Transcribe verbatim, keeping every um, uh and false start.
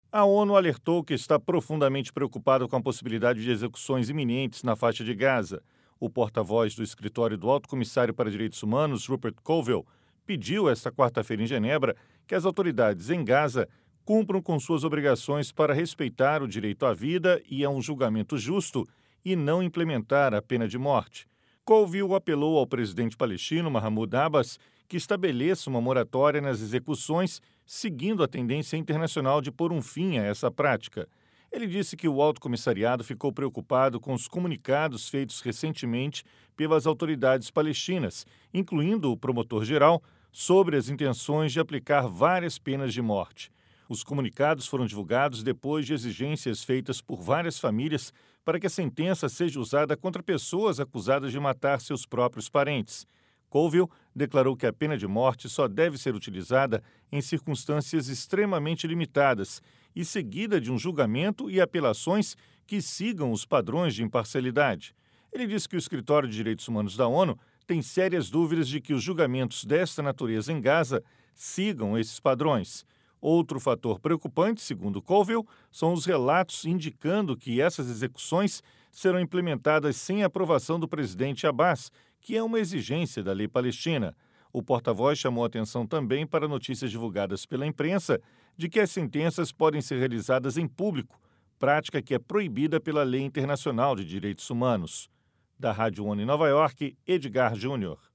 A ONU alertou que está profundamente preocupada com a possibilidade de execuções iminentes na faixa de Gaza. O porta-voz do escritório do Alto Comissário para Direitos Humanos, Rupert Colville, pediu esta quarta-feira em Genebra que as autoridades em Gaza cumpram com suas obrigações para respeitar o direito à vida e a um julgamento justo e não implementar a pena de morte. Colville apelou ao presidente palestino Mahmoud Abbas que estabeleça uma moratória nas execuções, seguindo a tendência internacional de pôr um fim a essa prática. Ele disse que o Alto Comissariado ficou preocupado com os comunicados feitos recentemente pelas autoridades palestinas, incluindo o promotor-geral, sobre as intenções de aplicar várias penas de morte. Os comunicados foram divulgados depois de exigências feitas por várias famílias para que a sentença seja usada contra pessoas acusadas de matar seus próprios parentes. Colville declarou que a pena de morte só deve ser utilizada em circunstâncias extremamente limitadas e seguida de um julgamento e apelações que sigam os padrões de imparcialidade. Ele disse que o Escritório de Direitos Humanos da ONU tem sérias dúvidas de que os julgamentos desta natureza em Gaza sigam esses padrões. Outro fator preocupante, segundo Colville, são os relatos indicando que essas execuções serão implementadas sem aprovação do presidente Abbas, que é uma exigência da lei palestina. O porta-voz chamou atenção também para notícias divulgadas pela imprensa de que as sentenças podem ser realizadas em público, prática que é proibida pela Lei Internacional de Direitos Humanos. Da Rádio ONU em Nova York, Edgar Júnior.